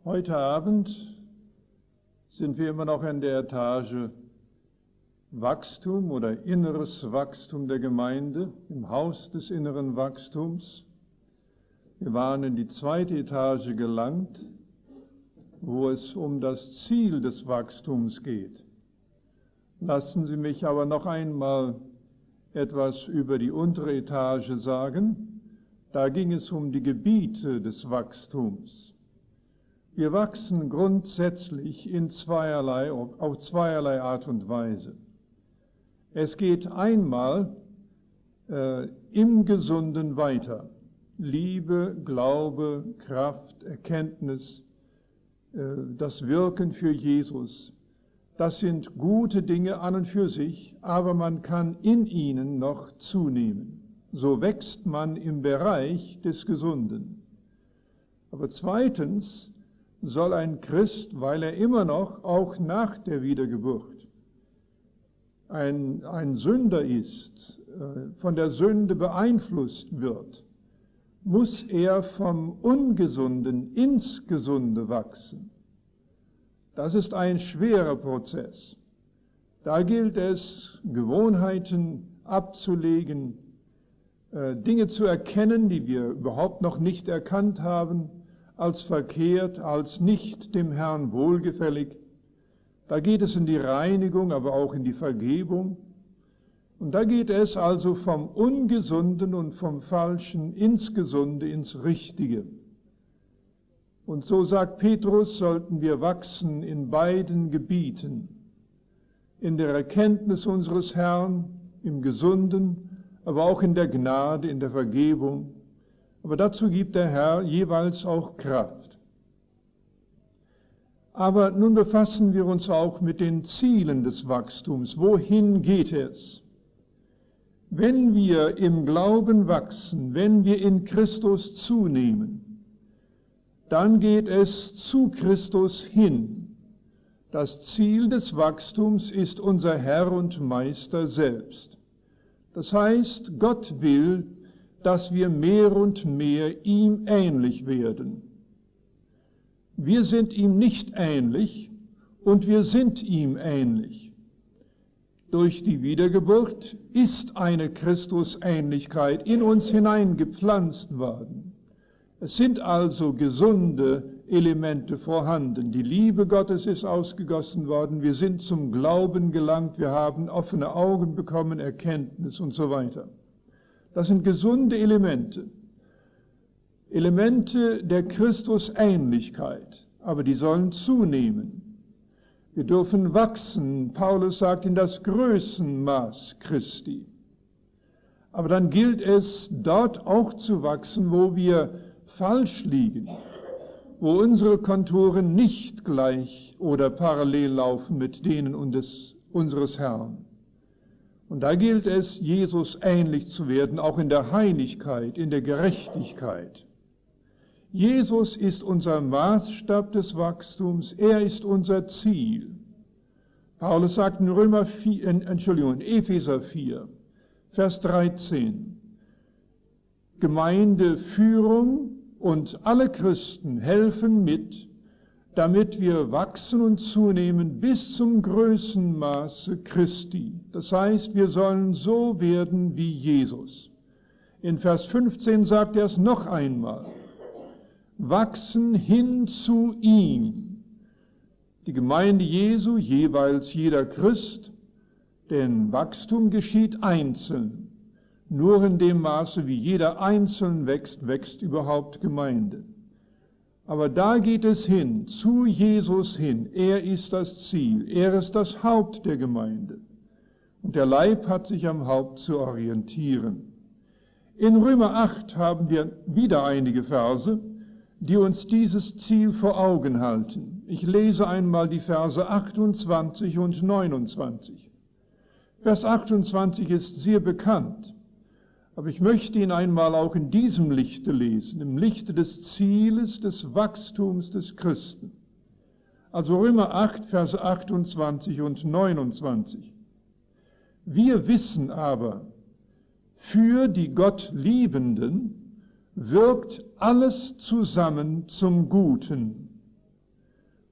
Heute Abend sind wir immer noch in der Etage Wachstum oder inneres Wachstum der Gemeinde, im Haus des inneren Wachstums. Wir waren in die zweite Etage gelangt, wo es um das Ziel des Wachstums geht. Lassen Sie mich aber noch einmal etwas über die untere Etage sagen. Da ging es um die Gebiete des Wachstums. Wir wachsen grundsätzlich auf zweierlei Art und Weise. Es geht einmal im Gesunden weiter. Liebe, Glaube, Kraft, Erkenntnis, das Wirken für Jesus. Das sind gute Dinge an und für sich, aber man kann in ihnen noch zunehmen. So wächst man im Bereich des Gesunden. Aber zweitens soll ein Christ, weil er immer noch, auch nach der Wiedergeburt, ein Sünder ist, von der Sünde beeinflusst wird, muss er vom Ungesunden ins Gesunde wachsen. Das ist ein schwerer Prozess. Da gilt es, Gewohnheiten abzulegen, Dinge zu erkennen, die wir überhaupt noch nicht erkannt haben, als verkehrt, als nicht dem Herrn wohlgefällig. Da geht es in die Reinigung, aber auch in die Vergebung. Und da geht es also vom Ungesunden und vom Falschen ins Gesunde, ins Richtige. Und so sagt Petrus, sollten wir wachsen in beiden Gebieten, in der Erkenntnis unseres Herrn, im Gesunden, aber auch in der Gnade, in der Vergebung. Aber dazu gibt der Herr jeweils auch Kraft. Aber nun befassen wir uns auch mit den Zielen des Wachstums. Wohin geht es? Wenn wir im Glauben wachsen, wenn wir in Christus zunehmen, dann geht es zu Christus hin. Das Ziel des Wachstums ist unser Herr und Meister selbst. Das heißt, Gott will, dass wir mehr und mehr ihm ähnlich werden. Wir sind ihm nicht ähnlich und wir sind ihm ähnlich. Durch die Wiedergeburt ist eine Christusähnlichkeit in uns hineingepflanzt worden. Es sind also gesunde Elemente vorhanden. Die Liebe Gottes ist ausgegossen worden. Wir sind zum Glauben gelangt. Wir haben offene Augen bekommen, Erkenntnis und so weiter. Das sind gesunde Elemente. Elemente der Christusähnlichkeit. Aber die sollen zunehmen. Wir dürfen wachsen. Paulus sagt, in das Größenmaß Christi. Aber dann gilt es, dort auch zu wachsen, wo wir falsch liegen, wo unsere Konturen nicht gleich oder parallel laufen mit denen unseres Herrn. Und da gilt es, Jesus ähnlich zu werden, auch in der Heiligkeit, in der Gerechtigkeit. Jesus ist unser Maßstab des Wachstums, er ist unser Ziel. Paulus sagt in Epheser 4, Vers 13, Gemeindeführung und alle Christen helfen mit, damit wir wachsen und zunehmen bis zum Größenmaße Christi. Das heißt, wir sollen so werden wie Jesus. In Vers 15 sagt er es noch einmal. Wachsen hin zu ihm. Die Gemeinde Jesu, jeweils jeder Christ, denn Wachstum geschieht einzeln. Nur in dem Maße, wie jeder einzeln wächst, wächst überhaupt Gemeinde. Aber da geht es hin, zu Jesus hin. Er ist das Ziel, er ist das Haupt der Gemeinde. Und der Leib hat sich am Haupt zu orientieren. In Römer 8 haben wir wieder einige Verse, die uns dieses Ziel vor Augen halten. Ich lese einmal die Verse 28 und 29. Vers 28 ist sehr bekannt. Aber ich möchte ihn einmal auch in diesem Lichte lesen, im Lichte des Zieles, des Wachstums des Christen. Also Römer 8, Verse 28 und 29. Wir wissen aber, für die Gott Liebenden wirkt alles zusammen zum Guten.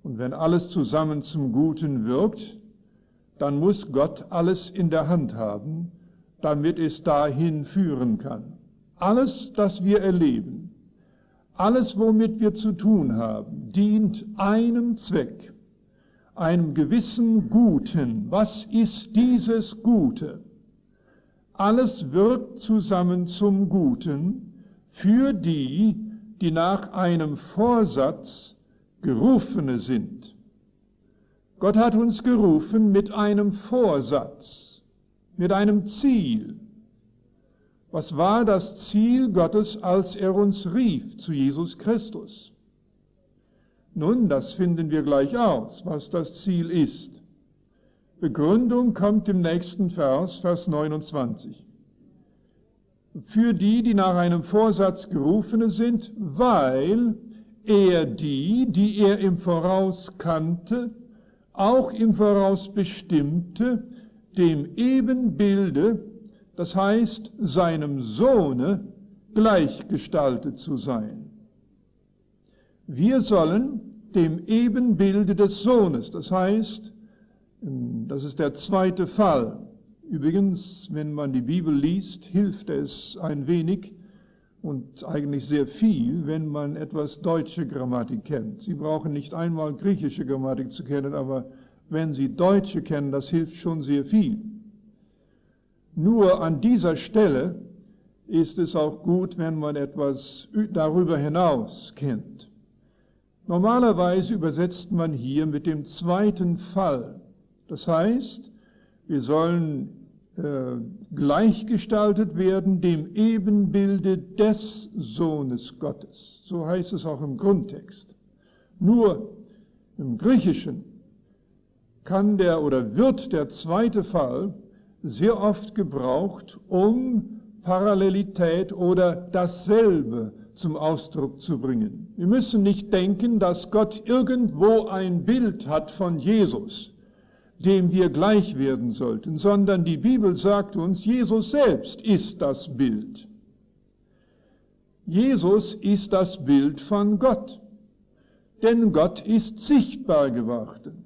Und wenn alles zusammen zum Guten wirkt, dann muss Gott alles in der Hand haben, damit es dahin führen kann. Alles, das wir erleben, alles, womit wir zu tun haben, dient einem Zweck, einem gewissen Guten. Was ist dieses Gute? Alles wirkt zusammen zum Guten für die, die nach einem Vorsatz Gerufene sind. Gott hat uns gerufen mit einem Vorsatz, mit einem Ziel. Was war das Ziel Gottes, als er uns rief zu Jesus Christus? Nun, das finden wir gleich aus, was das Ziel ist. Begründung kommt im nächsten Vers, Vers 29. Für die, die nach einem Vorsatz Gerufene sind, weil er die er im Voraus kannte, auch im Voraus bestimmte, dem Ebenbilde, das heißt seinem Sohne, gleichgestaltet zu sein. Wir sollen dem Ebenbilde des Sohnes, das heißt, das ist der zweite Fall. Übrigens, wenn man die Bibel liest, hilft es ein wenig und eigentlich sehr viel, wenn man etwas deutsche Grammatik kennt. Sie brauchen nicht einmal griechische Grammatik zu kennen, aber wenn Sie deutsche kennen, das hilft schon sehr viel. Nur an dieser Stelle ist es auch gut, wenn man etwas darüber hinaus kennt. Normalerweise übersetzt man hier mit dem zweiten Fall. Das heißt, wir sollen gleichgestaltet werden dem Ebenbilde des Sohnes Gottes. So heißt es auch im Grundtext. Nur im Griechischen kann wird der zweite Fall sehr oft gebraucht, um Parallelität oder dasselbe zum Ausdruck zu bringen. Wir müssen nicht denken, dass Gott irgendwo ein Bild hat von Jesus, dem wir gleich werden sollten, sondern die Bibel sagt uns, Jesus selbst ist das Bild. Jesus ist das Bild von Gott, denn Gott ist sichtbar geworden.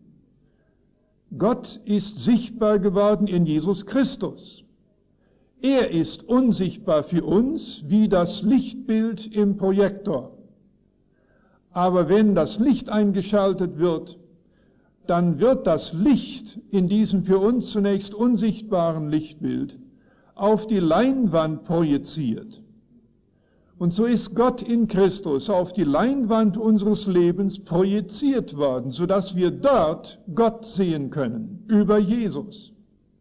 Gott ist sichtbar geworden in Jesus Christus. Er ist unsichtbar für uns wie das Lichtbild im Projektor. Aber wenn das Licht eingeschaltet wird, dann wird das Licht in diesem für uns zunächst unsichtbaren Lichtbild auf die Leinwand projiziert. Und so ist Gott in Christus auf die Leinwand unseres Lebens projiziert worden, sodass wir dort Gott sehen können, über Jesus.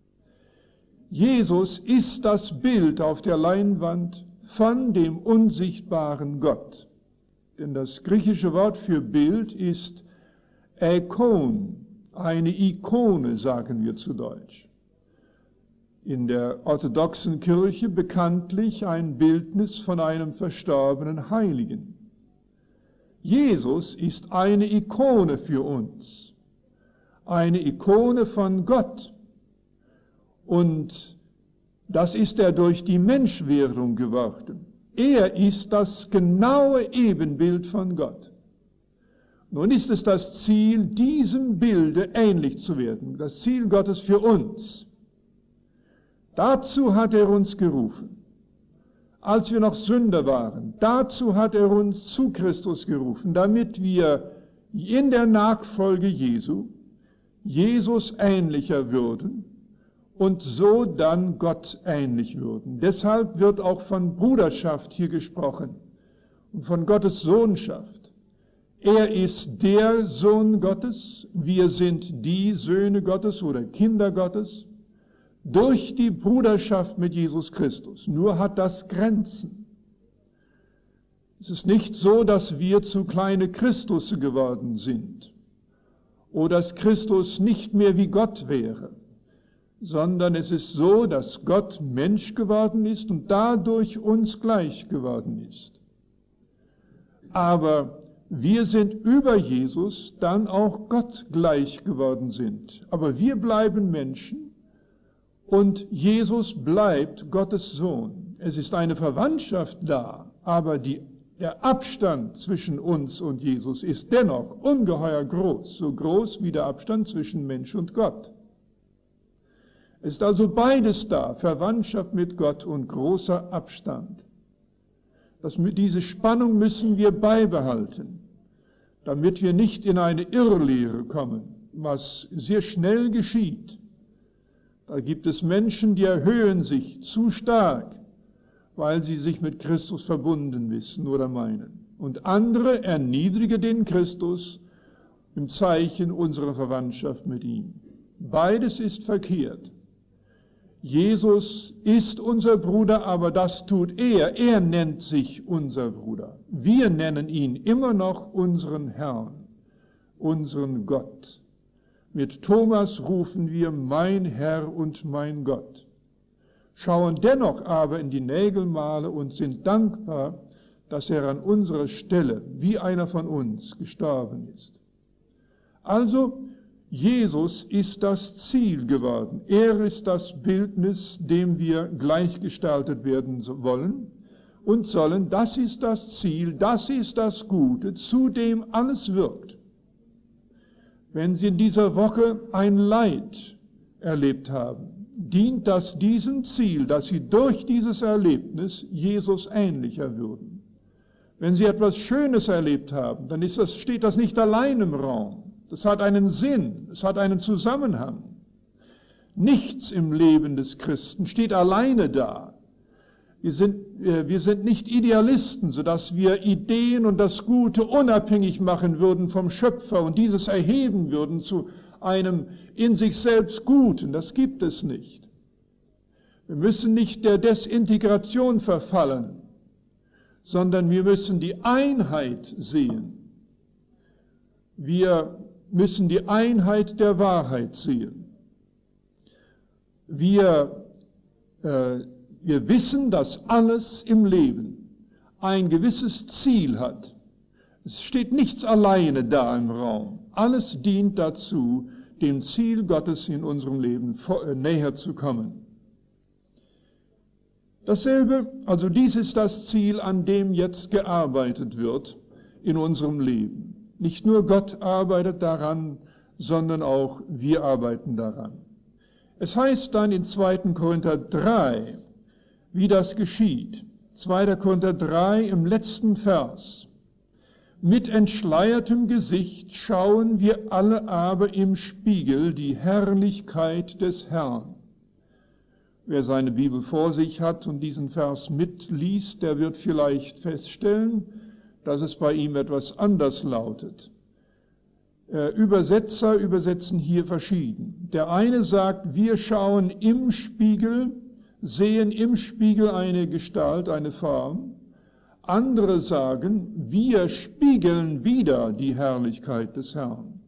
Jesus ist das Bild auf der Leinwand von dem unsichtbaren Gott. Denn das griechische Wort für Bild ist Eikon, eine Ikone, sagen wir zu Deutsch. In der orthodoxen Kirche bekanntlich ein Bildnis von einem verstorbenen Heiligen. Jesus ist eine Ikone für uns, eine Ikone von Gott. Und das ist er durch die Menschwerdung geworden. Er ist das genaue Ebenbild von Gott. Nun ist es das Ziel, diesem Bilde ähnlich zu werden, das Ziel Gottes für uns. Dazu hat er uns gerufen, als wir noch Sünder waren. Dazu hat er uns zu Christus gerufen, damit wir in der Nachfolge Jesu Jesus ähnlicher würden und so dann Gott ähnlich würden. Deshalb wird auch von Bruderschaft hier gesprochen und von Gottes Sohnschaft. Er ist der Sohn Gottes, wir sind die Söhne Gottes oder Kinder Gottes durch die Bruderschaft mit Jesus Christus. Nur hat das Grenzen. Es ist nicht so, dass wir zu kleine Christusse geworden sind oder dass Christus nicht mehr wie Gott wäre, sondern es ist so, dass Gott Mensch geworden ist und dadurch uns gleich geworden ist. Aber wir sind über Jesus dann auch Gott gleich geworden sind. Aber wir bleiben Menschen und Jesus bleibt Gottes Sohn. Es ist eine Verwandtschaft da, aber die Der Abstand zwischen uns und Jesus ist dennoch ungeheuer groß, so groß wie der Abstand zwischen Mensch und Gott. Es ist also beides da, Verwandtschaft mit Gott und großer Abstand. Diese Spannung müssen wir beibehalten, damit wir nicht in eine Irrlehre kommen, was sehr schnell geschieht. Da gibt es Menschen, die erhöhen sich zu stark, weil sie sich mit Christus verbunden wissen oder meinen. Und andere erniedrigen den Christus im Zeichen unserer Verwandtschaft mit ihm. Beides ist verkehrt. Jesus ist unser Bruder, aber das tut er. Er nennt sich unser Bruder. Wir nennen ihn immer noch unseren Herrn, unseren Gott. Mit Thomas rufen wir mein Herr und mein Gott, schauen dennoch aber in die Nägelmale und sind dankbar, dass er an unserer Stelle, wie einer von uns, gestorben ist. Also, Jesus ist das Ziel geworden. Er ist das Bildnis, dem wir gleichgestaltet werden wollen und sollen. Das ist das Ziel, das ist das Gute, zu dem alles wirkt. Wenn Sie in dieser Woche ein Leid erlebt haben, dient das diesem Ziel, dass Sie durch dieses Erlebnis Jesus ähnlicher würden. Wenn Sie etwas Schönes erlebt haben, dann steht das nicht allein im Raum. Das hat einen Sinn, es hat einen Zusammenhang. Nichts im Leben des Christen steht alleine da. Wir sind nicht Idealisten, sodass wir Ideen und das Gute unabhängig machen würden vom Schöpfer und dieses erheben würden zu einem in sich selbst Guten. Das gibt es nicht. Wir müssen nicht der Desintegration verfallen, sondern wir müssen die Einheit sehen. Wir müssen die Einheit der Wahrheit sehen. Wir wissen, dass alles im Leben ein gewisses Ziel hat. Es steht nichts alleine da im Raum. Alles dient dazu, dem Ziel Gottes in unserem Leben näher zu kommen. Dasselbe, also dies ist das Ziel, an dem jetzt gearbeitet wird in unserem Leben. Nicht nur Gott arbeitet daran, sondern auch wir arbeiten daran. Es heißt dann in 2. Korinther 3, wie das geschieht. 2. Korinther 3 im letzten Vers. Mit entschleiertem Gesicht schauen wir alle aber im Spiegel die Herrlichkeit des Herrn. Wer seine Bibel vor sich hat und diesen Vers mitliest, der wird vielleicht feststellen, dass es bei ihm etwas anders lautet. Übersetzer übersetzen hier verschieden. Der eine sagt, wir schauen im Spiegel, sehen im Spiegel eine Gestalt, eine Form. Andere sagen, wir spiegeln wieder die Herrlichkeit des Herrn.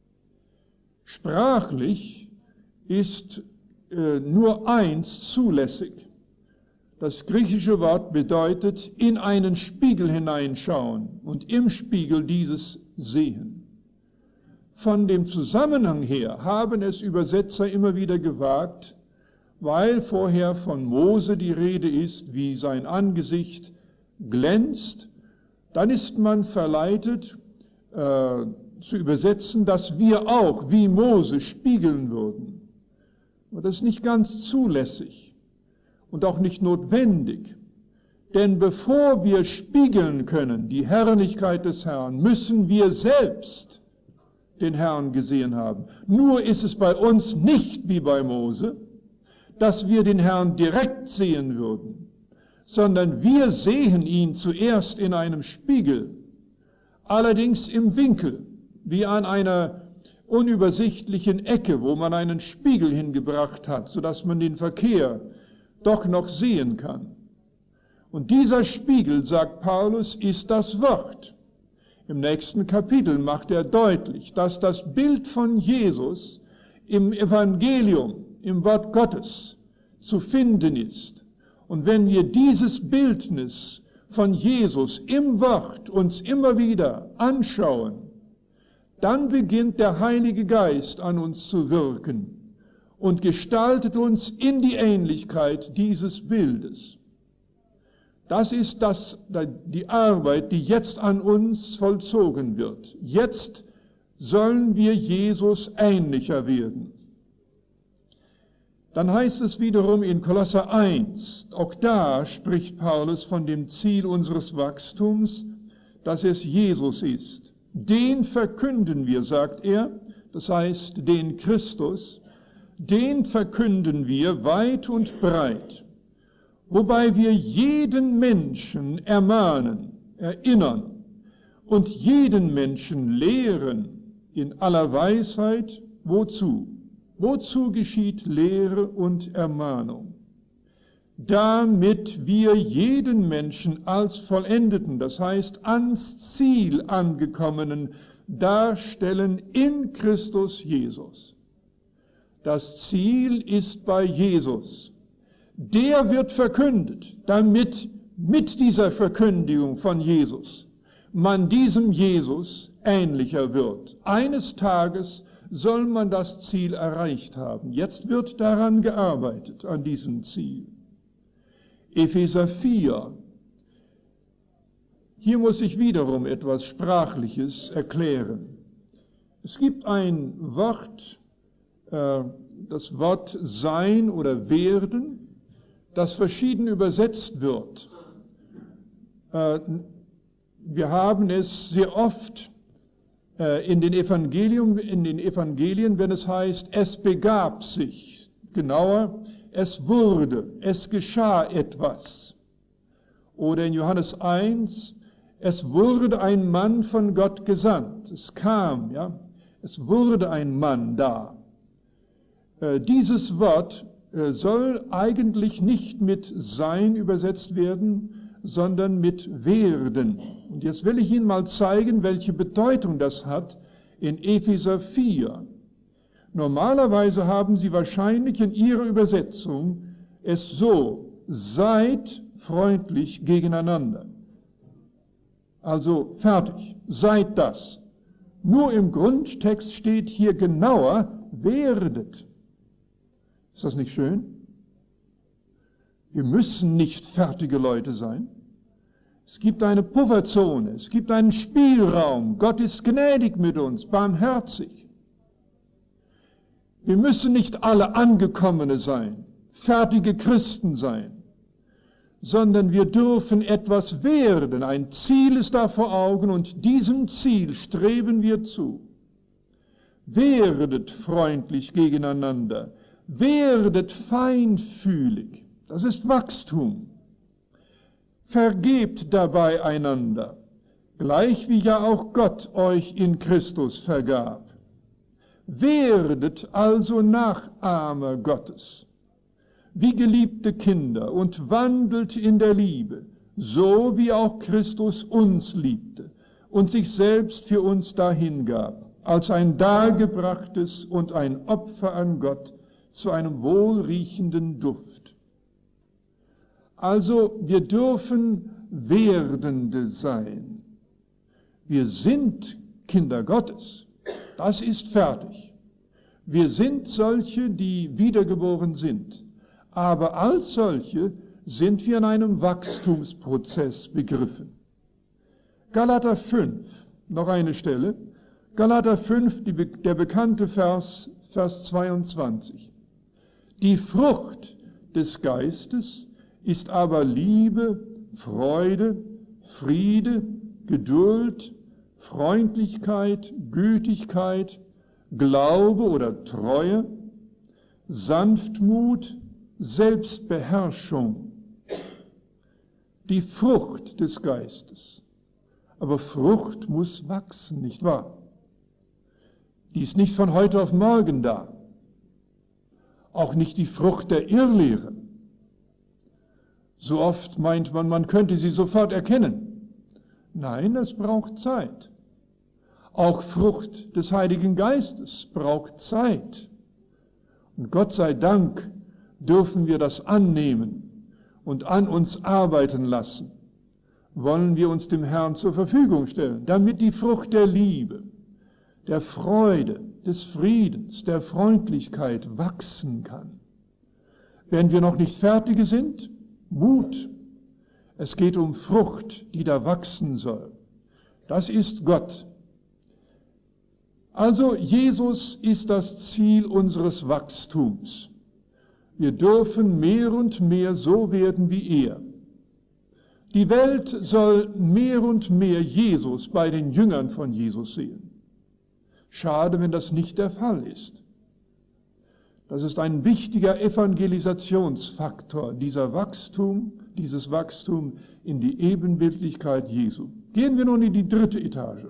Sprachlich ist nur eins zulässig. Das griechische Wort bedeutet, in einen Spiegel hineinschauen und im Spiegel dieses sehen. Von dem Zusammenhang her haben es Übersetzer immer wieder gewagt, weil vorher von Mose die Rede ist, wie sein Angesicht glänzt, dann ist man verleitet zu übersetzen, dass wir auch wie Mose spiegeln würden. Aber das ist nicht ganz zulässig. Und auch nicht notwendig. Denn bevor wir spiegeln können, die Herrlichkeit des Herrn, müssen wir selbst den Herrn gesehen haben. Nur ist es bei uns nicht wie bei Mose, dass wir den Herrn direkt sehen würden, sondern wir sehen ihn zuerst in einem Spiegel, allerdings im Winkel, wie an einer unübersichtlichen Ecke, wo man einen Spiegel hingebracht hat, sodass man den Verkehr doch noch sehen kann. Und dieser Spiegel, sagt Paulus, ist das Wort. Im nächsten Kapitel macht er deutlich, dass das Bild von Jesus im Evangelium, im Wort Gottes, zu finden ist. Und wenn wir dieses Bildnis von Jesus im Wort uns immer wieder anschauen, dann beginnt der Heilige Geist an uns zu wirken und gestaltet uns in die Ähnlichkeit dieses Bildes. Das ist die Arbeit, die jetzt an uns vollzogen wird. Jetzt sollen wir Jesus ähnlicher werden. Dann heißt es wiederum in Kolosser 1, auch da spricht Paulus von dem Ziel unseres Wachstums, dass es Jesus ist. Den verkünden wir, sagt er, das heißt den Christus, den verkünden wir weit und breit, wobei wir jeden Menschen ermahnen, erinnern und jeden Menschen lehren in aller Weisheit, wozu? Wozu geschieht Lehre und Ermahnung? Damit wir jeden Menschen als Vollendeten, das heißt ans Ziel angekommenen, darstellen in Christus Jesus. Das Ziel ist bei Jesus. Der wird verkündet, damit mit dieser Verkündigung von Jesus man diesem Jesus ähnlicher wird. Eines Tages soll man das Ziel erreicht haben. Jetzt wird daran gearbeitet, an diesem Ziel. Epheser 4. Hier muss ich wiederum etwas Sprachliches erklären. Es gibt ein Wort, das Wort sein oder werden, das verschieden übersetzt wird. Wir haben es sehr oft in den Evangelien, wenn es heißt, es begab sich. Genauer, es wurde, es geschah etwas. Oder in Johannes 1, es wurde ein Mann von Gott gesandt. Es kam, ja, es wurde ein Mann da. Dieses Wort soll eigentlich nicht mit sein übersetzt werden, sondern mit werden. Und jetzt will ich Ihnen mal zeigen, welche Bedeutung das hat in Epheser 4. Normalerweise haben Sie wahrscheinlich in Ihrer Übersetzung es so, seid freundlich gegeneinander. Also fertig, seid das. Nur im Grundtext steht hier genauer, werdet. Ist das nicht schön? Wir müssen nicht fertige Leute sein. Es gibt eine Pufferzone, es gibt einen Spielraum. Gott ist gnädig mit uns, barmherzig. Wir müssen nicht alle Angekommene sein, fertige Christen sein, sondern wir dürfen etwas werden. Ein Ziel ist da vor Augen und diesem Ziel streben wir zu. Werdet freundlich gegeneinander, werdet feinfühlig. Das ist Wachstum. Vergebt dabei einander, gleich wie ja auch Gott euch in Christus vergab. Werdet also Nachahmer Gottes, wie geliebte Kinder, und wandelt in der Liebe, so wie auch Christus uns liebte und sich selbst für uns dahingab, als ein dargebrachtes und ein Opfer an Gott zu einem wohlriechenden Duft. Also wir dürfen Werdende sein. Wir sind Kinder Gottes. Das ist fertig. Wir sind solche, die wiedergeboren sind. Aber als solche sind wir in einem Wachstumsprozess begriffen. Galater 5, noch eine Stelle. Galater 5, der bekannte Vers 22. Die Frucht des Geistes ist aber Liebe, Freude, Friede, Geduld, Freundlichkeit, Gütigkeit, Glaube oder Treue, Sanftmut, Selbstbeherrschung. Die Frucht des Geistes. Aber Frucht muss wachsen, nicht wahr? Die ist nicht von heute auf morgen da. Auch nicht die Frucht der Irrlehre. So oft meint man, man könnte sie sofort erkennen. Nein, es braucht Zeit. Auch Frucht des Heiligen Geistes braucht Zeit. Und Gott sei Dank dürfen wir das annehmen und an uns arbeiten lassen. Wollen wir uns dem Herrn zur Verfügung stellen, damit die Frucht der Liebe, der Freude, des Friedens, der Freundlichkeit wachsen kann. Wenn wir noch nicht fertig sind, Mut. Es geht um Frucht, die da wachsen soll. Das ist Gott. Also Jesus ist das Ziel unseres Wachstums. Wir dürfen mehr und mehr so werden wie er. Die Welt soll mehr und mehr Jesus bei den Jüngern von Jesus sehen. Schade, wenn das nicht der Fall ist. Das ist ein wichtiger Evangelisationsfaktor, dieses Wachstum in die Ebenbildlichkeit Jesu. Gehen wir nun in die 3. Etage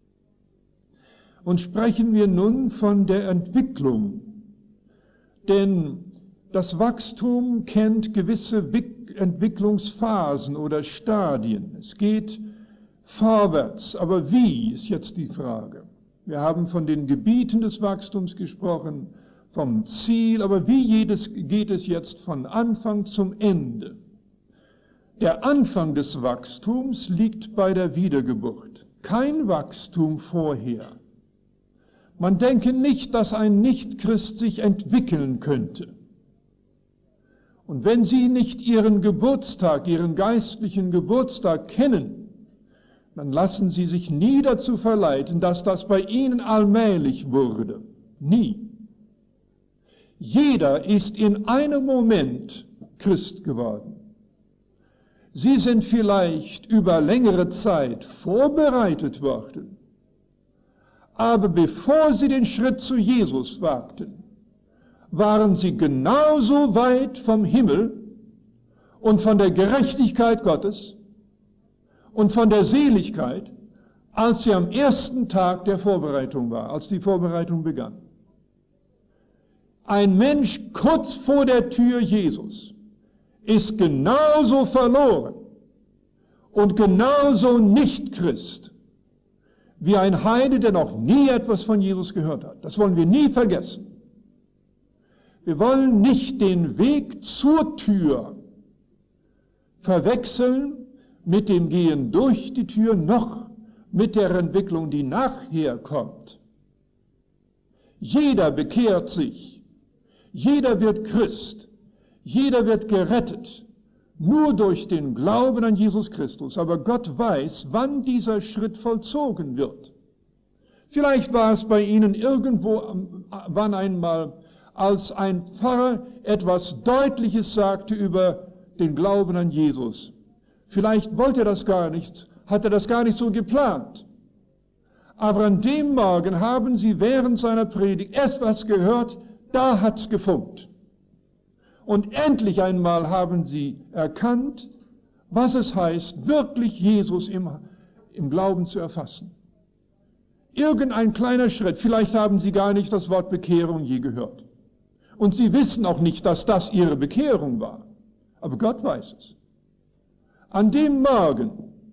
und sprechen wir nun von der Entwicklung. Denn das Wachstum kennt gewisse Entwicklungsphasen oder Stadien. Es geht vorwärts, aber wie ist jetzt die Frage? Wir haben von den Gebieten des Wachstums gesprochen, vom Ziel, aber wie geht es jetzt von Anfang zum Ende? Der Anfang des Wachstums liegt bei der Wiedergeburt. Kein Wachstum vorher. Man denke nicht, dass ein Nichtchrist sich entwickeln könnte. Und wenn Sie nicht Ihren Geburtstag, Ihren geistlichen Geburtstag kennen, dann lassen Sie sich nie dazu verleiten, dass das bei Ihnen allmählich wurde. Nie. Jeder ist in einem Moment Christ geworden. Sie sind vielleicht über längere Zeit vorbereitet worden, aber bevor Sie den Schritt zu Jesus wagten, waren Sie genauso weit vom Himmel und von der Gerechtigkeit Gottes und von der Seligkeit, als Sie am ersten Tag der Vorbereitung war, als die Vorbereitung begann. Ein Mensch kurz vor der Tür Jesus ist genauso verloren und genauso nicht Christ wie ein Heide, der noch nie etwas von Jesus gehört hat. Das wollen wir nie vergessen. Wir wollen nicht den Weg zur Tür verwechseln mit dem Gehen durch die Tür, noch mit der Entwicklung, die nachher kommt. Jeder bekehrt sich. Jeder wird Christ, jeder wird gerettet, nur durch den Glauben an Jesus Christus. Aber Gott weiß, wann dieser Schritt vollzogen wird. Vielleicht war es bei Ihnen wann einmal, als ein Pfarrer etwas Deutliches sagte über den Glauben an Jesus. Vielleicht wollte er das gar nicht, hat er das gar nicht so geplant. Aber an dem Morgen haben Sie während seiner Predigt etwas gehört, da hat's gefunkt. Und endlich einmal haben Sie erkannt, was es heißt, wirklich Jesus im Glauben zu erfassen. Irgendein kleiner Schritt, vielleicht haben Sie gar nicht das Wort Bekehrung je gehört. Und Sie wissen auch nicht, dass das Ihre Bekehrung war. Aber Gott weiß es. An dem Morgen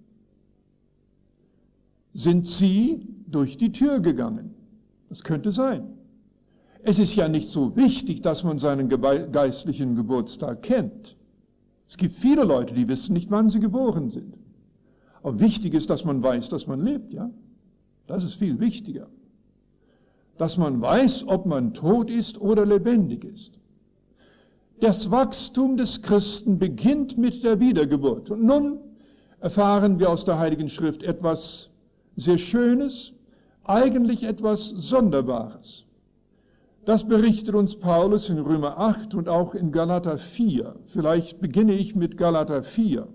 sind Sie durch die Tür gegangen. Das könnte sein. Es ist ja nicht so wichtig, dass man seinen geistlichen Geburtstag kennt. Es gibt viele Leute, die wissen nicht, wann sie geboren sind. Aber wichtig ist, dass man weiß, dass man lebt, ja? Das ist viel wichtiger. Dass man weiß, ob man tot ist oder lebendig ist. Das Wachstum des Christen beginnt mit der Wiedergeburt. Und nun erfahren wir aus der Heiligen Schrift etwas sehr Schönes, eigentlich etwas Sonderbares. Das berichtet uns Paulus in Römer 8 und auch in Galater 4. Vielleicht beginne ich mit Galater 4.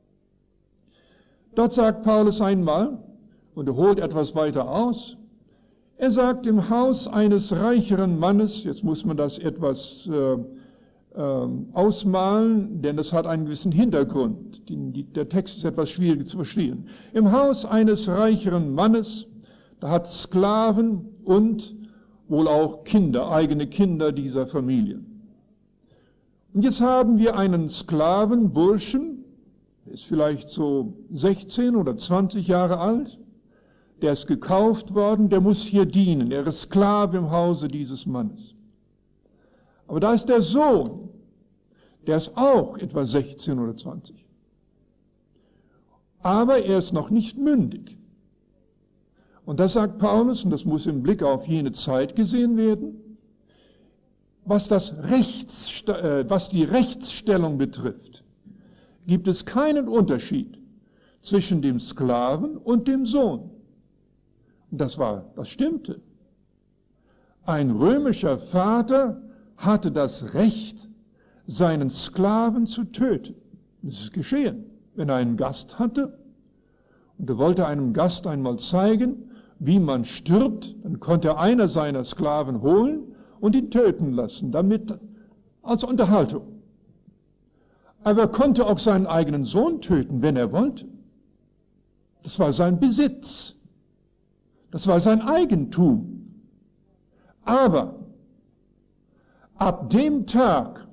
Dort sagt Paulus einmal, und er holt etwas weiter aus, er sagt, im Haus eines reicheren Mannes, jetzt muss man das etwas ausmalen, denn es hat einen gewissen Hintergrund. Der Text ist etwas schwierig zu verstehen. Im Haus eines reicheren Mannes, da hat Sklaven und wohl auch Kinder, eigene Kinder dieser Familie. Und jetzt haben wir einen Sklavenburschen, der ist vielleicht so 16 oder 20 Jahre alt, der ist gekauft worden, der muss hier dienen, er ist Sklave im Hause dieses Mannes. Aber da ist der Sohn, der ist auch etwa 16 oder 20. Aber er ist noch nicht mündig. Und das sagt Paulus, und das muss im Blick auf jene Zeit gesehen werden, was die Rechtsstellung betrifft, gibt es keinen Unterschied zwischen dem Sklaven und dem Sohn. Und das stimmte. Ein römischer Vater hatte das Recht, seinen Sklaven zu töten. Das ist geschehen. Wenn er einen Gast hatte und er wollte einem Gast einmal zeigen, wie man stirbt, dann konnte er einer seiner Sklaven holen und ihn töten lassen, damit als Unterhaltung. Aber er konnte auch seinen eigenen Sohn töten, wenn er wollte. Das war sein Besitz. Das war sein Eigentum. Aber ab dem Tag,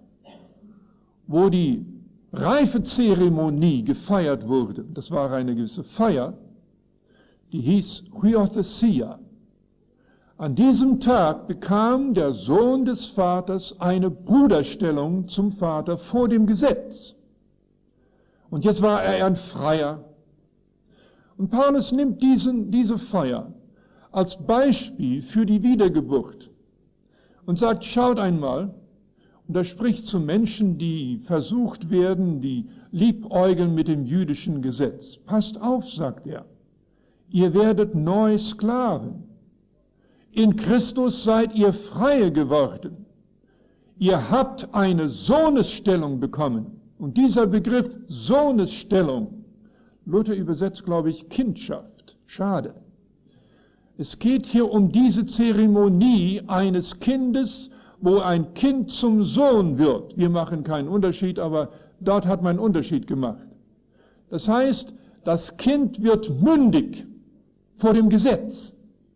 wo die Reifezeremonie gefeiert wurde, das war eine gewisse Feier, die hieß Huiothesia. An diesem Tag bekam der Sohn des Vaters eine Bruderstellung zum Vater vor dem Gesetz. Und jetzt war er ein Freier. Und Paulus nimmt diese Feier als Beispiel für die Wiedergeburt und sagt, schaut einmal, und er spricht zu Menschen, die versucht werden, die liebäugeln mit dem jüdischen Gesetz. Passt auf, sagt er, ihr werdet neu Sklaven. In Christus seid ihr Freie geworden. Ihr habt eine Sohnesstellung bekommen. Und dieser Begriff Sohnesstellung, Luther übersetzt, glaube ich, Kindschaft. Schade. Es geht hier um diese Zeremonie eines Kindes, wo ein Kind zum Sohn wird. Wir machen keinen Unterschied, aber dort hat man einen Unterschied gemacht. Das heißt, das Kind wird mündig vor dem Gesetz.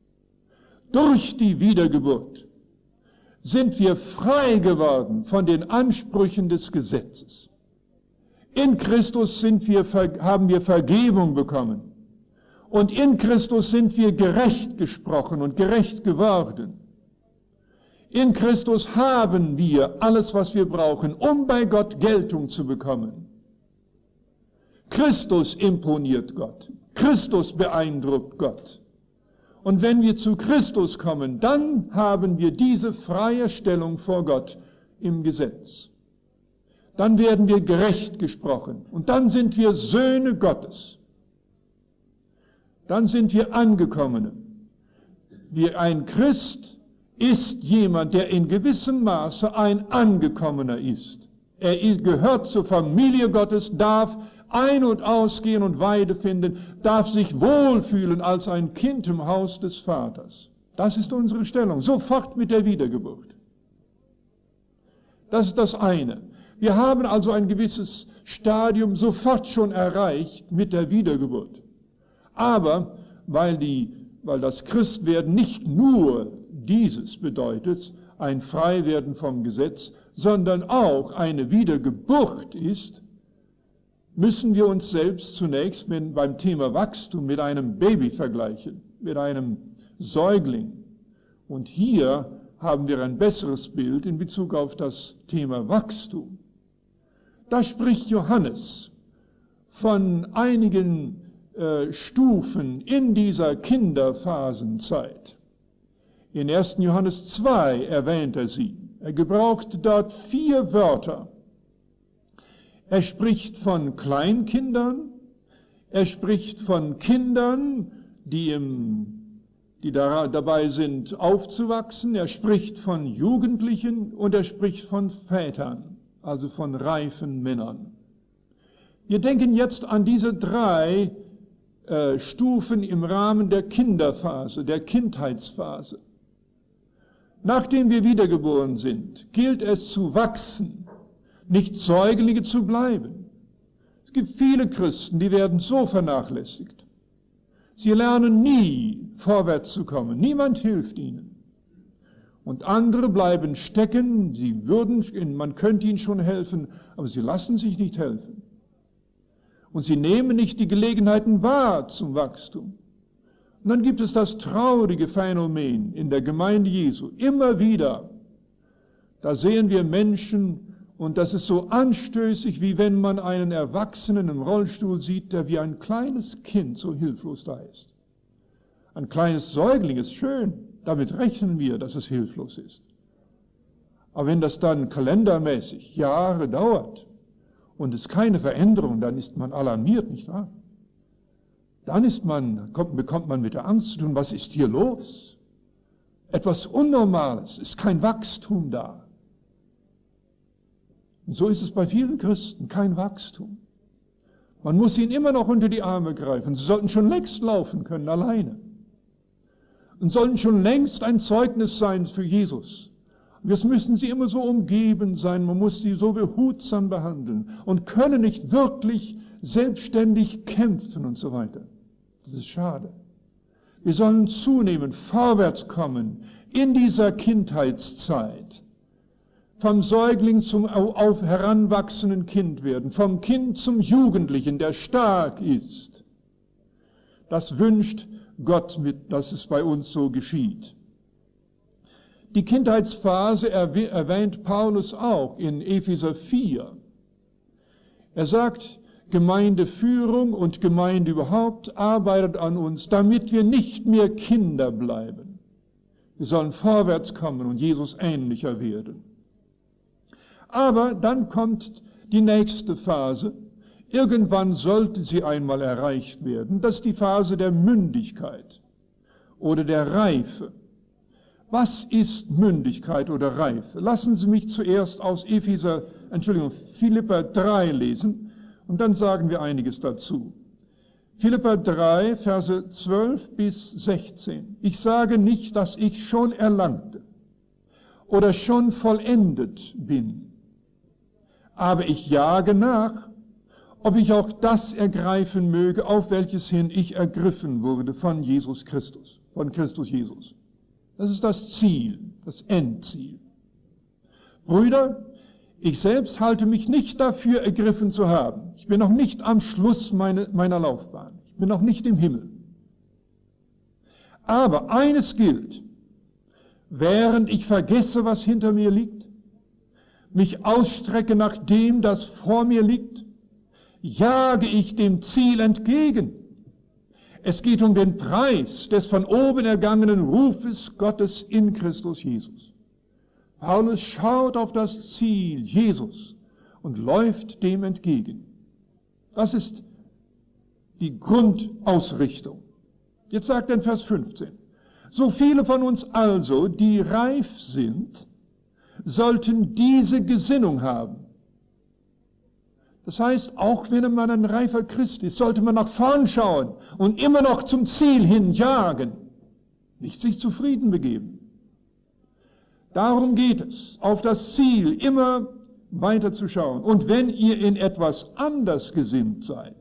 Durch die Wiedergeburt sind wir frei geworden von den Ansprüchen des Gesetzes. In Christus haben wir Vergebung bekommen. Und in Christus sind wir gerecht gesprochen und gerecht geworden. In Christus haben wir alles, was wir brauchen, um bei Gott Geltung zu bekommen. Christus imponiert Gott. Christus beeindruckt Gott. Und wenn wir zu Christus kommen, dann haben wir diese freie Stellung vor Gott im Gesetz. Dann werden wir gerecht gesprochen. Und dann sind wir Söhne Gottes. Dann sind wir Angekommene. Ein Christ ist jemand, der in gewissem Maße ein Angekommener ist. Er gehört zur Familie Gottes, darf ein- und ausgehen und Weide finden, darf sich wohlfühlen als ein Kind im Haus des Vaters. Das ist unsere Stellung, sofort mit der Wiedergeburt. Das ist das eine. Wir haben also ein gewisses Stadium sofort schon erreicht mit der Wiedergeburt. Aber weil das Christwerden nicht nur dieses bedeutet, ein Freiwerden vom Gesetz, sondern auch eine Wiedergeburt ist, müssen wir uns selbst zunächst beim Thema Wachstum mit einem Baby vergleichen, mit einem Säugling. Und hier haben wir ein besseres Bild in Bezug auf das Thema Wachstum. Da spricht Johannes von einigen Stufen in dieser Kinderphasenzeit. In 1. Johannes 2 erwähnt er sie. Er gebraucht dort 4 Wörter. Er spricht von Kleinkindern, er spricht von Kindern, die dabei sind aufzuwachsen, er spricht von Jugendlichen und er spricht von Vätern, also von reifen Männern. Wir denken jetzt an diese 3 Stufen im Rahmen der Kinderphase, der Kindheitsphase. Nachdem wir wiedergeboren sind, gilt es zu wachsen, nicht Säuglinge zu bleiben. Es gibt viele Christen, die werden so vernachlässigt. Sie lernen nie, vorwärts zu kommen. Niemand hilft ihnen. Und andere bleiben stecken, man könnte ihnen schon helfen, aber sie lassen sich nicht helfen. Und sie nehmen nicht die Gelegenheiten wahr zum Wachstum. Und dann gibt es das traurige Phänomen in der Gemeinde Jesu. Immer wieder, da sehen wir Menschen, und das ist so anstößig, wie wenn man einen Erwachsenen im Rollstuhl sieht, der wie ein kleines Kind so hilflos da ist. Ein kleines Säugling ist schön, damit rechnen wir, dass es hilflos ist. Aber wenn das dann kalendermäßig Jahre dauert und es ist keine Veränderung, dann ist man alarmiert, nicht wahr? Dann bekommt man mit der Angst zu tun, was ist hier los? Etwas Unnormales, ist kein Wachstum da. Und so ist es bei vielen Christen, kein Wachstum. Man muss ihnen immer noch unter die Arme greifen. Sie sollten schon längst laufen können, alleine. Und sollten schon längst ein Zeugnis sein für Jesus. Und jetzt müssen sie immer so umgeben sein, man muss sie so behutsam behandeln und können nicht wirklich selbstständig kämpfen und so weiter. Das ist schade. Wir sollen zunehmend vorwärts kommen in dieser Kindheitszeit. Vom Säugling zum auf heranwachsenden Kind werden, vom Kind zum Jugendlichen, der stark ist. Das wünscht Gott mit, dass es bei uns so geschieht. Die Kindheitsphase erwähnt Paulus auch in Epheser 4. Er sagt, Gemeindeführung und Gemeinde überhaupt arbeitet an uns, damit wir nicht mehr Kinder bleiben. Wir sollen vorwärts kommen und Jesus ähnlicher werden. Aber dann kommt die nächste Phase. Irgendwann sollte sie einmal erreicht werden. Das ist die Phase der Mündigkeit oder der Reife. Was ist Mündigkeit oder Reife? Lassen Sie mich zuerst aus Philipper 3 lesen und dann sagen wir einiges dazu. Philipper 3, Verse 12 bis 16. Ich sage nicht, dass ich schon erlangte oder schon vollendet bin. Aber ich jage nach, ob ich auch das ergreifen möge, auf welches hin ich ergriffen wurde von Jesus Christus, von Christus Jesus. Das ist das Ziel, das Endziel. Brüder, ich selbst halte mich nicht dafür ergriffen zu haben. Ich bin noch nicht am Schluss meiner Laufbahn. Ich bin noch nicht im Himmel. Aber eines gilt, während ich vergesse, was hinter mir liegt, mich ausstrecke nach dem, das vor mir liegt, jage ich dem Ziel entgegen. Es geht um den Preis des von oben ergangenen Rufes Gottes in Christus Jesus. Paulus schaut auf das Ziel, Jesus, und läuft dem entgegen. Das ist die Grundausrichtung. Jetzt sagt er in Vers 15, so viele von uns also, die reif sind, sollten diese Gesinnung haben. Das heißt, auch wenn man ein reifer Christ ist, sollte man nach vorn schauen und immer noch zum Ziel hin jagen, nicht sich zufrieden begeben. Darum geht es, auf das Ziel immer weiter zu schauen. Und wenn ihr in etwas anders gesinnt seid,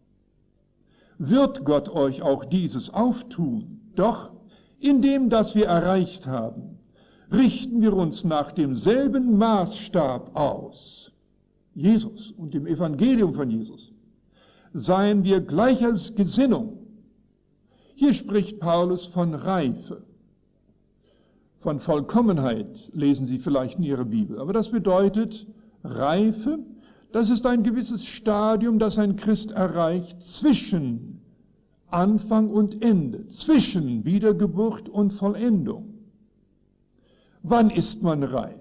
wird Gott euch auch dieses auftun. Doch in dem, das wir erreicht haben, richten wir uns nach demselben Maßstab aus. Jesus und dem Evangelium von Jesus. Seien wir gleicher Gesinnung. Hier spricht Paulus von Reife. Von Vollkommenheit lesen Sie vielleicht in Ihrer Bibel. Aber das bedeutet Reife, das ist ein gewisses Stadium, das ein Christ erreicht zwischen Anfang und Ende, zwischen Wiedergeburt und Vollendung. Wann ist man reif?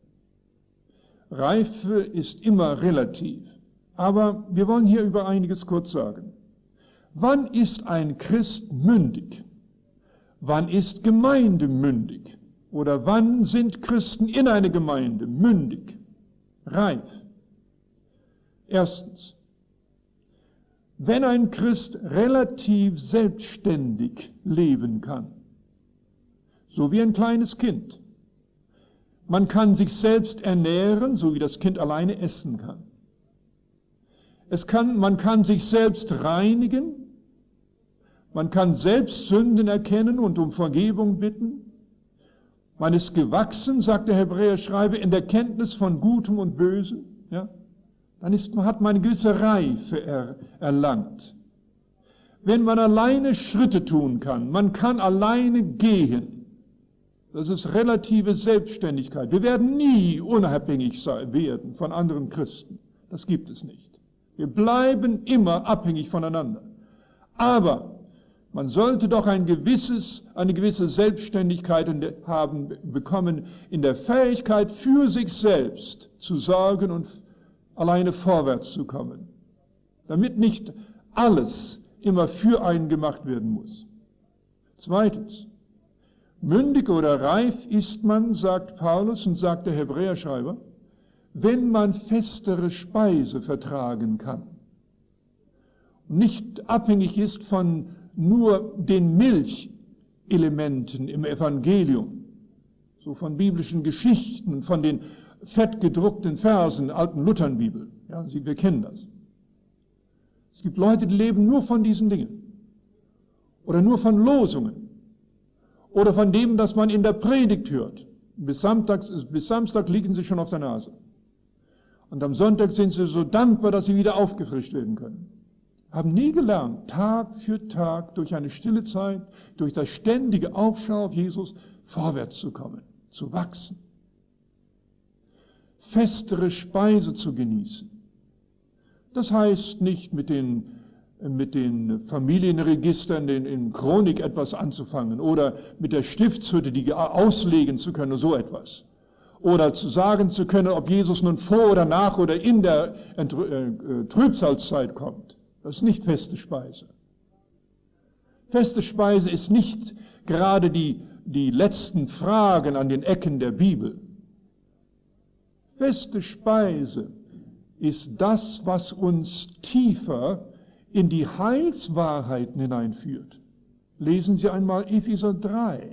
Reife ist immer relativ. Aber wir wollen hier über einiges kurz sagen. Wann ist ein Christ mündig? Wann ist Gemeinde mündig? Oder wann sind Christen in einer Gemeinde mündig, reif? Erstens, wenn ein Christ relativ selbstständig leben kann, so wie ein kleines Kind. Man kann sich selbst ernähren, so wie das Kind alleine essen kann. Man kann sich selbst reinigen, man kann selbst Sünden erkennen und um Vergebung bitten. Man ist gewachsen, sagt der Hebräerschreiber, in der Kenntnis von Gutem und Bösem. Ja? Dann hat man eine gewisse Reife erlangt. Wenn man alleine Schritte tun kann, man kann alleine gehen, das ist relative Selbstständigkeit. Wir werden nie unabhängig werden von anderen Christen. Das gibt es nicht. Wir bleiben immer abhängig voneinander. Aber man sollte doch eine gewisse Selbstständigkeit bekommen in der Fähigkeit, für sich selbst zu sorgen und alleine vorwärts zu kommen, damit nicht alles immer für einen gemacht werden muss. Zweitens, mündig oder reif ist man, sagt Paulus und sagt der Hebräerschreiber, wenn man festere Speise vertragen kann und nicht abhängig ist von nur den Milchelementen im Evangelium, so von biblischen Geschichten, von den fettgedruckten Versen, alten Luthernbibel. Ja, wir kennen das. Es gibt Leute, die leben nur von diesen Dingen. Oder nur von Losungen. Oder von dem, das man in der Predigt hört. Bis Samstag liegen sie schon auf der Nase. Und am Sonntag sind sie so dankbar, dass sie wieder aufgefrischt werden können. Haben nie gelernt, Tag für Tag, durch eine stille Zeit, durch das ständige Aufschau auf Jesus, vorwärts zu kommen, zu wachsen. Festere Speise zu genießen. Das heißt nicht mit den Familienregistern in Chronik etwas anzufangen oder mit der Stiftshütte, die auslegen zu können, so etwas. Oder zu sagen zu können, ob Jesus nun vor oder nach oder in der Trübsalzeit kommt. Das ist nicht feste Speise. Feste Speise ist nicht gerade die letzten Fragen an den Ecken der Bibel. Feste Speise ist das, was uns tiefer in die Heilswahrheiten hineinführt. Lesen Sie einmal Epheser 3.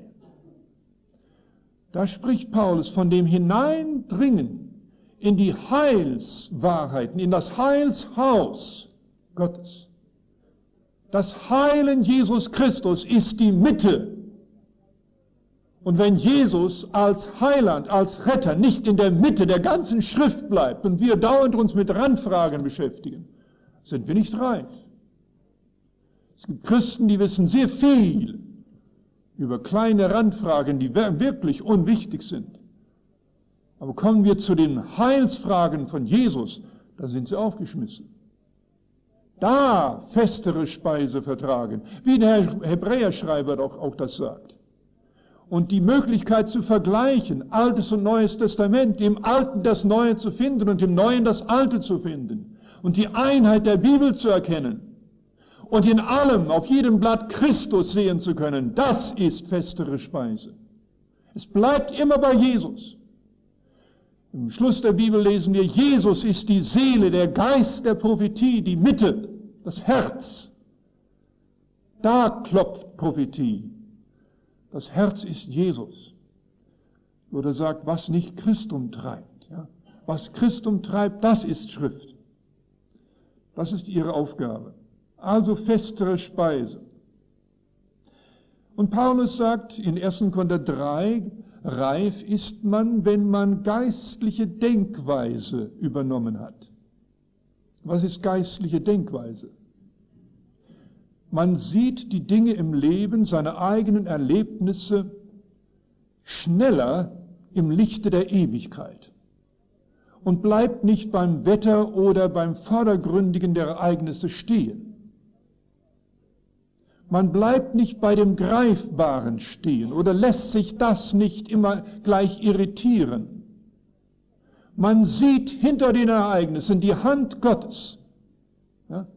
Da spricht Paulus von dem Hineindringen in die Heilswahrheiten, in das Heilshaus Gottes. Das Heilen Jesus Christus ist die Mitte. Und wenn Jesus als Heiland, als Retter nicht in der Mitte der ganzen Schrift bleibt und wir dauernd uns mit Randfragen beschäftigen, sind wir nicht reif. Es gibt Christen, die wissen sehr viel über kleine Randfragen, die wirklich unwichtig sind. Aber kommen wir zu den Heilsfragen von Jesus, dann sind sie aufgeschmissen. Da festere Speise vertragen, wie der Hebräerschreiber auch das sagt. Und die Möglichkeit zu vergleichen, Altes und Neues Testament, im Alten das Neue zu finden und im Neuen das Alte zu finden und die Einheit der Bibel zu erkennen und in allem, auf jedem Blatt Christus sehen zu können, das ist festere Speise. Es bleibt immer bei Jesus. Im Schluss der Bibel lesen wir, Jesus ist die Seele, der Geist der Prophetie, die Mitte, das Herz. Da klopft Prophetie. Das Herz ist Jesus. Oder sagt, was nicht Christum treibt. Ja? Was Christum treibt, das ist Schrift. Das ist ihre Aufgabe. Also festere Speise. Und Paulus sagt in 1. Korinther 3, reif ist man, wenn man geistliche Denkweise übernommen hat. Was ist geistliche Denkweise? Man sieht die Dinge im Leben, seine eigenen Erlebnisse schneller im Lichte der Ewigkeit und bleibt nicht beim Wetter oder beim Vordergründigen der Ereignisse stehen. Man bleibt nicht bei dem Greifbaren stehen oder lässt sich das nicht immer gleich irritieren. Man sieht hinter den Ereignissen die Hand Gottes. Ja?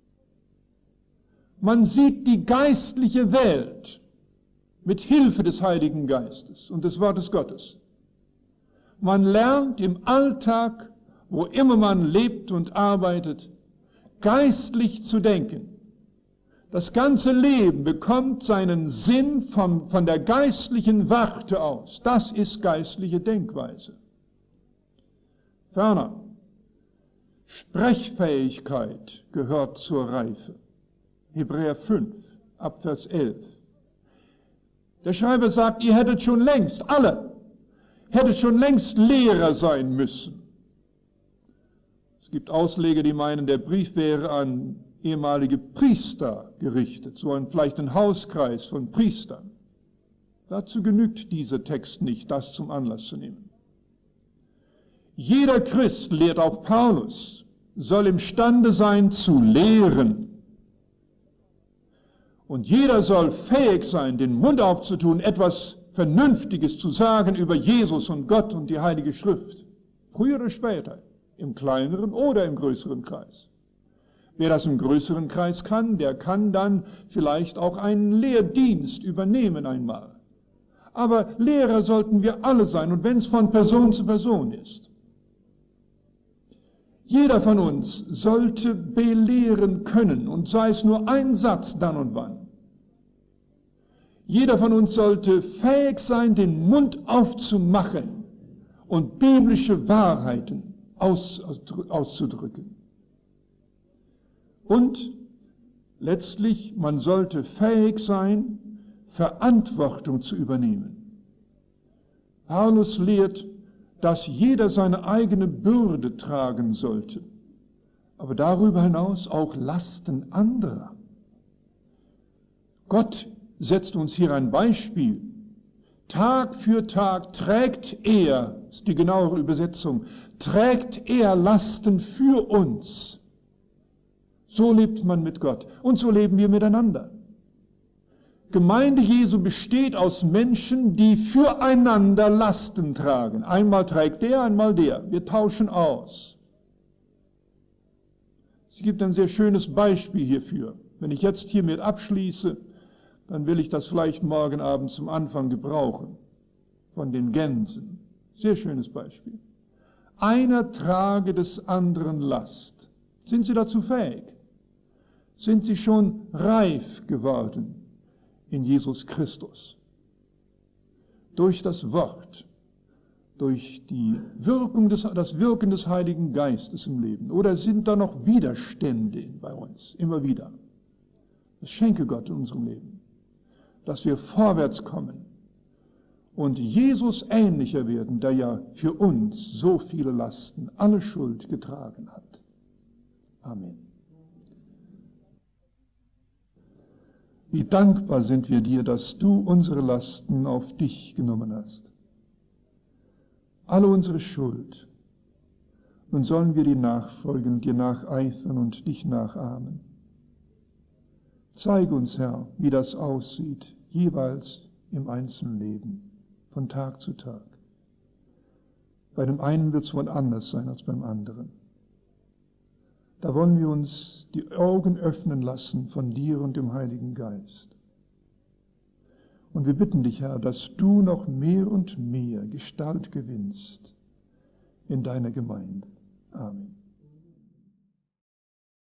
Man sieht die geistliche Welt mit Hilfe des Heiligen Geistes und des Wortes Gottes. Man lernt im Alltag, wo immer man lebt und arbeitet, geistlich zu denken. Das ganze Leben bekommt seinen Sinn von der geistlichen Warte aus. Das ist geistliche Denkweise. Ferner, Sprechfähigkeit gehört zur Reife. Hebräer 5, Abvers 11. Der Schreiber sagt, ihr hättet schon längst, alle, hättet schon längst Lehrer sein müssen. Es gibt Ausleger, die meinen, der Brief wäre an ehemalige Priester gerichtet, so vielleicht ein Hauskreis von Priestern. Dazu genügt dieser Text nicht, das zum Anlass zu nehmen. Jeder Christ, lehrt auch Paulus, soll imstande sein zu lehren. Und jeder soll fähig sein, den Mund aufzutun, etwas Vernünftiges zu sagen über Jesus und Gott und die Heilige Schrift. Früher oder später. im kleineren oder im größeren Kreis. Wer das im größeren Kreis kann, der kann dann vielleicht auch einen Lehrdienst übernehmen einmal. Aber Lehrer sollten wir alle sein, und wenn es von Person zu Person ist. Jeder von uns sollte belehren können, und sei es nur ein Satz dann und wann. Jeder von uns sollte fähig sein, den Mund aufzumachen und biblische Wahrheiten auszudrücken. Und letztlich, man sollte fähig sein, Verantwortung zu übernehmen. Paulus lehrt, dass jeder seine eigene Bürde tragen sollte, aber darüber hinaus auch Lasten anderer. Gott setzt uns hier ein Beispiel. Tag für Tag trägt er, ist die genauere Übersetzung, trägt er Lasten für uns. So lebt man mit Gott und so leben wir miteinander. Gemeinde Jesu besteht aus Menschen, die füreinander Lasten tragen. Einmal trägt der, einmal der. Wir tauschen aus. Es gibt ein sehr schönes Beispiel hierfür. Wenn ich jetzt hiermit abschließe, dann will ich das vielleicht morgen Abend zum Anfang gebrauchen. Von den Gänsen. Sehr schönes Beispiel. Einer trage des anderen Last. Sind Sie dazu fähig? Sind Sie schon reif geworden in Jesus Christus? Durch das Wort, durch das Wirken des Heiligen Geistes im Leben? Oder sind da noch Widerstände bei uns, immer wieder? Das schenke Gott in unserem Leben, dass wir vorwärts kommen und Jesus ähnlicher werden, der ja für uns so viele Lasten, alle Schuld getragen hat. Amen. Wie dankbar sind wir dir, dass du unsere Lasten auf dich genommen hast. Alle unsere Schuld. Nun sollen wir dir nachfolgen, dir nacheifern und dich nachahmen. Zeige uns, Herr, wie das aussieht, jeweils im einzelnen Leben, von Tag zu Tag. Bei dem einen wird es wohl anders sein als beim anderen. Da wollen wir uns die Augen öffnen lassen von dir und dem Heiligen Geist. Und wir bitten dich, Herr, dass du noch mehr und mehr Gestalt gewinnst in deiner Gemeinde. Amen.